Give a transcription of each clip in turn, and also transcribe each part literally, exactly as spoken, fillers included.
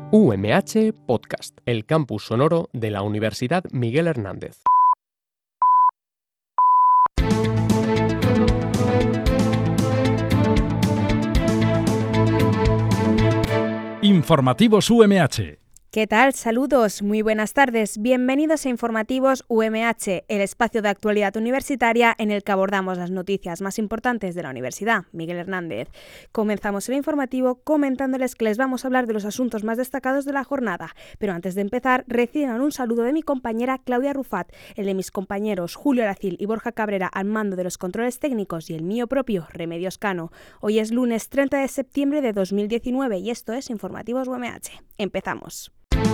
U M H Podcast, el campus sonoro de la Universidad Miguel Hernández. Informativos U M H. ¿Qué tal? Saludos, muy buenas tardes. Bienvenidos a Informativos U M H, el espacio de actualidad universitaria en el que abordamos las noticias más importantes de la Universidad Miguel Hernández. Comenzamos el informativo comentándoles que les vamos a hablar de los asuntos más destacados de la jornada. Pero antes de empezar, reciban un saludo de mi compañera Claudia Rufat, el de mis compañeros Julio Aracil y Borja Cabrera al mando de los controles técnicos y el mío propio, Remedios Cano. Hoy es lunes treinta de septiembre de dos mil diecinueve y esto es Informativos U M H. Empezamos.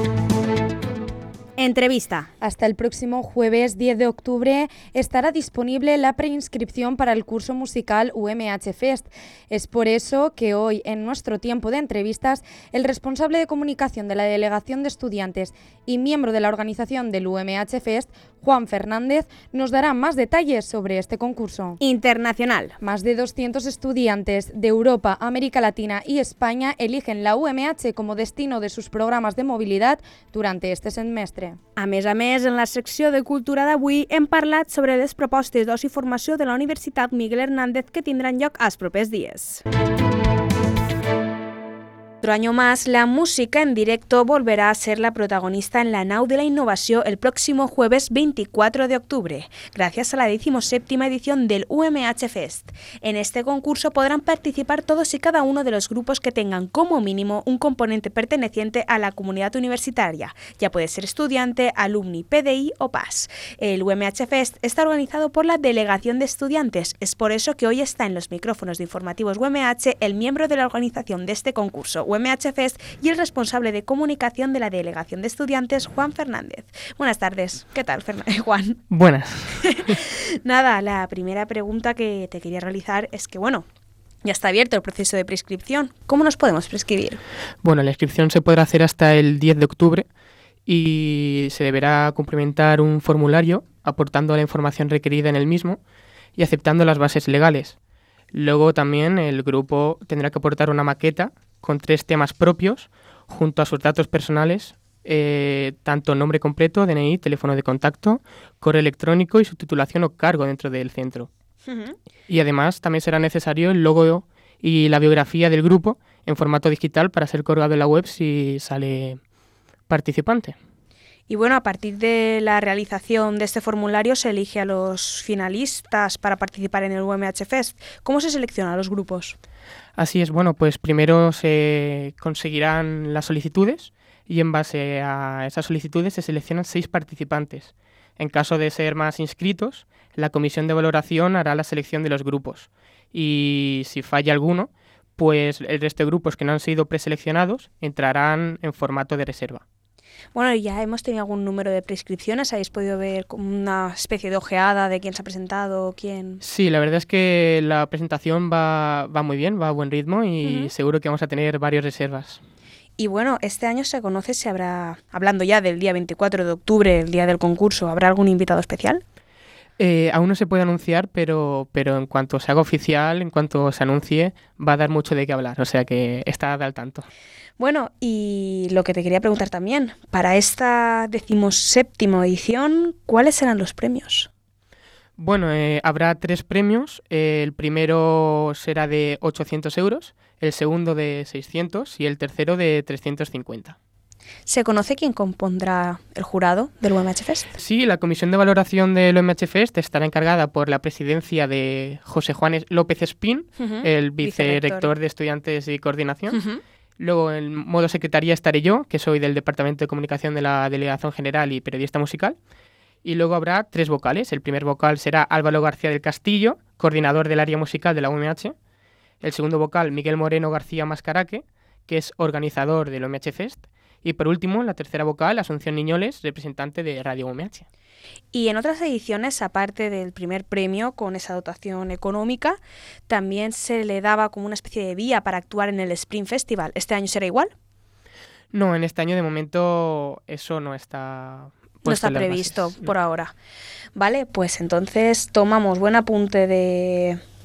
Entrevista. Hasta el próximo jueves diez de octubre estará disponible la preinscripción para el curso musical U M H Fest. Es por eso que hoy, en nuestro tiempo de entrevistas, el responsable de comunicación de la Delegación de Estudiantes y miembro de la organización del U M H Fest, Juan Fernández, nos dará más detalles sobre este concurso. Internacional. Más de doscientos estudiantes de Europa, América Latina y España eligen la U M H como destino de sus programas de movilidad durante este semestre. A més a més, en la secció de Cultura d'avui hem parlat sobre les propostes d'oci i formació de la Universitat Miguel Hernández que tindran lloc els propers dies. Otro año más, la música en directo volverá a ser la protagonista en la Nau de la Innovación el próximo jueves veinticuatro de octubre, gracias a la decimoséptima edición del U M H Fest. En este concurso podrán participar todos y cada uno de los grupos que tengan como mínimo un componente perteneciente a la comunidad universitaria, ya puede ser estudiante, alumni, P D I o P A S. El U M H Fest está organizado por la Delegación de Estudiantes, es por eso que hoy está en los micrófonos de Informativos U M H el miembro de la organización de este concurso, U M H Fest, y el responsable de comunicación de la Delegación de Estudiantes, Juan Fernández. Buenas tardes. ¿Qué tal, Fern- Juan? Buenas. Nada, la primera pregunta que te quería realizar es que, bueno, ya está abierto el proceso de prescripción. ¿Cómo nos podemos prescribir? Bueno, la inscripción se podrá hacer hasta el diez de octubre y se deberá cumplimentar un formulario aportando la información requerida en el mismo y aceptando las bases legales. Luego también el grupo tendrá que aportar una maqueta con tres temas propios, junto a sus datos personales, eh, tanto nombre completo, D N I, teléfono de contacto, correo electrónico y su titulación o cargo dentro del centro. Uh-huh. Y además también será necesario el logo y la biografía del grupo en formato digital para ser colgado en la web si sale participante. Y bueno, a partir de la realización de este formulario se elige a los finalistas para participar en el U M H Fest. ¿Cómo se seleccionan los grupos? Así es, bueno, pues primero se conseguirán las solicitudes y en base a esas solicitudes se seleccionan seis participantes. En caso de ser más inscritos, la comisión de valoración hará la selección de los grupos y si falla alguno, pues el resto de grupos que no han sido preseleccionados entrarán en formato de reserva. Bueno, ya hemos tenido algún número de prescripciones, ¿habéis podido ver como una especie de ojeada de quién se ha presentado, quién...? Sí, la verdad es que la presentación va, va muy bien, va a buen ritmo y uh-huh. seguro que vamos a tener varias reservas. Y bueno, este año se conoce si habrá, hablando ya del día veinticuatro de octubre, el día del concurso, ¿habrá algún invitado especial? Eh, aún no se puede anunciar, pero, pero en cuanto se haga oficial, en cuanto se anuncie, va a dar mucho de qué hablar, o sea que está al tanto. Bueno, y lo que te quería preguntar también, para esta decimoséptima edición, ¿cuáles serán los premios? Bueno, eh, habrá tres premios. Eh, el primero será de ochocientos euros, el segundo de seiscientos y el tercero de trescientos cincuenta. ¿Se conoce quién compondrá el jurado del U M H Fest? Sí, la comisión de valoración del U M H Fest estará encargada por la presidencia de José Juan López Espín, uh-huh. el vicerrector de Estudiantes y Coordinación. Uh-huh. Luego, en modo secretaría, estaré yo, que soy del Departamento de Comunicación de la Delegación General y periodista musical. Y luego habrá tres vocales. El primer vocal será Álvaro García del Castillo, coordinador del área musical de la U M H. El segundo vocal, Miguel Moreno García Mascaraque, que es organizador del U M H Fest. Y por último, la tercera vocal, Asunción Niñoles, representante de Radio U M H. Y en otras ediciones, aparte del primer premio con esa dotación económica, también se le daba como una especie de vía para actuar en el Spring Festival. ¿Este año será igual? No, en este año de momento eso no está No está previsto por ahora. Vale, pues entonces tomamos buen apunte de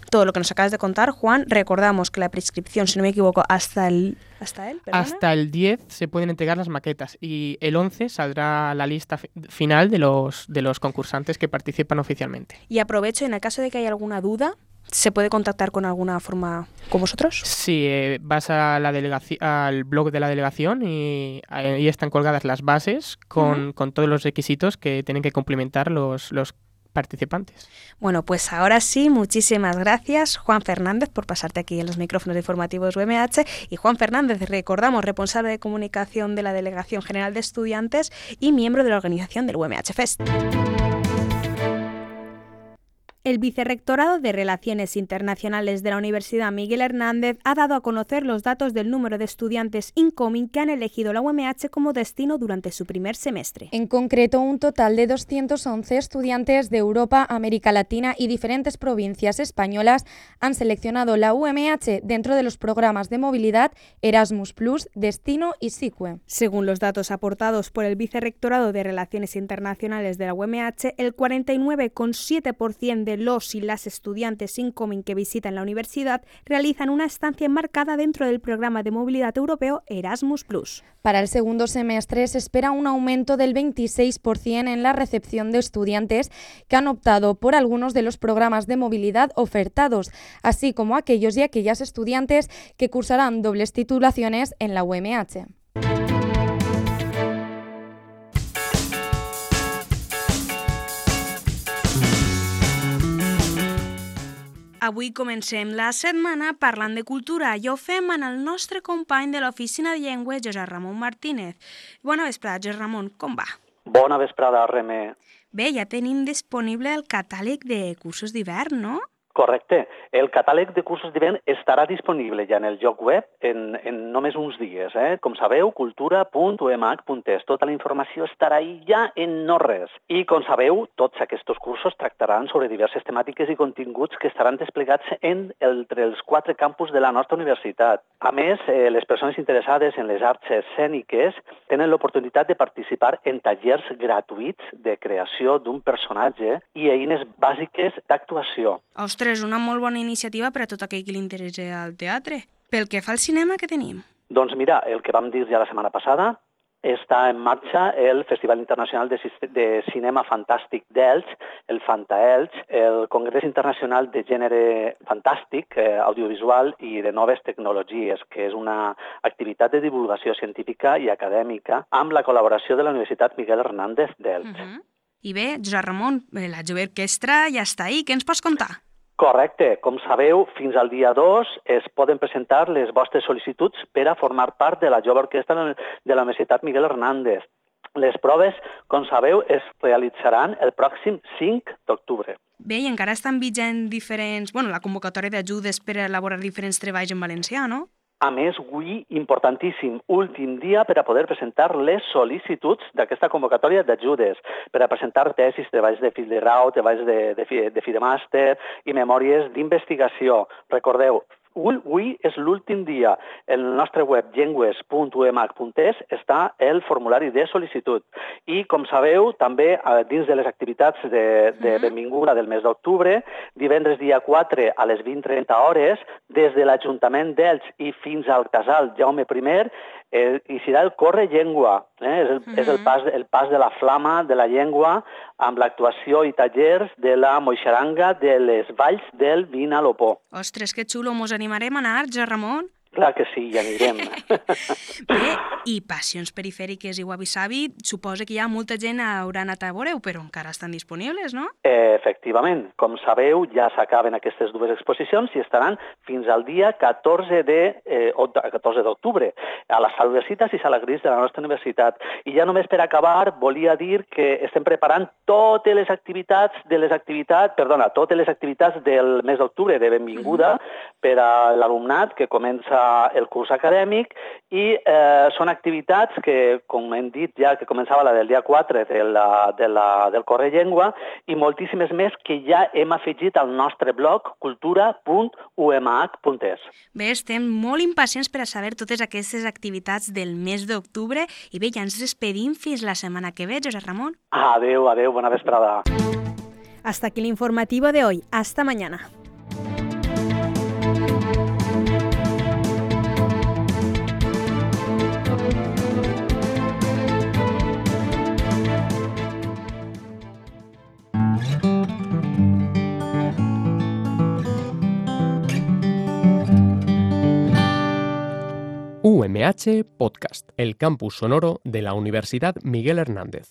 todo lo que nos acabas de contar, Juan. Recordamos que la prescripción, si no me equivoco, hasta el... ¿Hasta el, hasta el diez se pueden entregar las maquetas y el once saldrá la lista fi- final de los, de los concursantes que participan oficialmente. Y aprovecho, en el caso de que haya alguna duda, ¿se puede contactar con alguna forma con vosotros? Sí, eh, vas a la delegaci- al blog de la delegación y ahí están colgadas las bases con, uh-huh. con todos los requisitos que tienen que cumplimentar los, los participantes. Bueno, pues ahora sí, muchísimas gracias, Juan Fernández, por pasarte aquí en los micrófonos informativos U M H. Y Juan Fernández, recordamos, responsable de comunicación de la Delegación General de Estudiantes y miembro de la organización del U M H Fest. El Vicerrectorado de Relaciones Internacionales de la Universidad Miguel Hernández ha dado a conocer los datos del número de estudiantes incoming que han elegido la U M H como destino durante su primer semestre. En concreto, un total de doscientos once estudiantes de Europa, América Latina y diferentes provincias españolas han seleccionado la U M H dentro de los programas de movilidad Erasmus plus, Destino y SICUE. Según los datos aportados por el Vicerrectorado de Relaciones Internacionales de la U M H, el cuarenta y nueve coma siete por ciento de los y las estudiantes incoming que visitan la universidad realizan una estancia enmarcada dentro del programa de movilidad europeo Erasmus plus. Para el segundo semestre se espera un aumento del veintiséis por ciento en la recepción de estudiantes que han optado por algunos de los programas de movilidad ofertados, así como aquellos y aquellas estudiantes que cursarán dobles titulaciones en la U M H. Avui comencem la setmana parlant de cultura i ho fem amb el nostre company de l'Oficina de Llengües, Josep Ramon Martínez. Bona vesprada, Josep Ramon, com va? Bona vesprada, Remé. Bé, ja tenim disponible el catàleg de cursos d'hivern, no? Correcte. El catàleg de cursos d'hivern estarà disponible ja en el lloc web en, en només uns dies. Eh? Com sabeu, cultura punt u m h punt es. Tota la informació estarà ahí ja en no res. I, com sabeu, tots aquests cursos tractaran sobre diverses temàtiques i continguts que estaran desplegats en, entre els quatre campus de la nostra universitat. A més, eh, les persones interessades en les arts escèniques tenen l'oportunitat de participar en tallers gratuïts de creació d'un personatge i eines bàsiques d'actuació. Ostres, una molt bona iniciativa per a tot aquell que li interessi al teatre. Pel que fa al cinema, què tenim? Doncs mira, el que vam dir ja la setmana passada, està en marxa el Festival Internacional de, de Cinema Fantàstic d'Elx, el FantaElx, el Congrés Internacional de Gènere Fantàstic, eh, Audiovisual i de Noves Tecnologies, que és una activitat de divulgació científica i acadèmica amb la col·laboració de la Universitat Miguel Hernández d'Elx. Uh-huh. I bé, Josep Ramon, la Jove Orquestra ja està ahí. Què ens pots contar? Correcte. Com sabeu, fins al dia dos es poden presentar les vostres sol·licituds per a formar part de la Jove Orquestra de la Universitat Miguel Hernández. Les proves, com sabeu, es realitzaran el pròxim cinc d'octubre. Bé, i encara estan vigent diferents... Bueno, la convocatòria d'ajudes per a elaborar diferents treballs en valencià, no? A més, avui, importantíssim, últim dia per a poder presentar les sol·licituds d'aquesta convocatòria d'ajudes, per a presentar tesis, treballs de fil de grau, treballs de, de, fi, de fi de màster i memòries d'investigació. Recordeu, avui és l'últim dia. En el nostre web llengües punt u m h punt es està el formulari de sol·licitud. I, com sabeu, també dins de les activitats de, de benvinguda del mes d'octubre, divendres dia quatre a les vint trenta hores, des de l'Ajuntament d'Elx i fins al casal Jaume primer, eh, hi serà el Corre Llengua. Eh? És, el, uh-huh. és el, pas, el pas de la flama de la llengua amb l'actuació i tallers de la moixaranga de les valls del Vinalopó. Ostres, que xulo! Mos animarem a anar, Josep Ramon? Clar que sí, ja anirem. Bé, i passions perifèriques i wabi-sabi, suposa que hi ha molta gent haurà anat a veure-ho, però encara estan disponibles, no? Eh, efectivament. Com sabeu, ja s'acaben aquestes dues exposicions i estaran fins al dia catorze d'octubre a la Sala Universitas i Sala Gris de la nostra universitat. I ja només per acabar, volia dir que estem preparant totes les activitats de les activitats, perdona, totes les activitats del mes d'octubre de benvinguda mm-hmm. per a l'alumnat que comença el curs acadèmic i eh, són activitats que, com hem dit ja, que començava la del dia quatre de la, de la, del Corre Llengua i moltíssimes més que ja hem afegit al nostre blog cultura punt u m h punt es. Bé, estem molt impacients per a saber totes aquestes activitats del mes d'octubre i bé, ja ens despedim fins la setmana que ve, Josep Ramon. Adeu, adeu, bona vesprada. Hasta aquí l'informativo de hoy. Hasta mañana. U M H Podcast, el campus sonoro de la Universidad Miguel Hernández.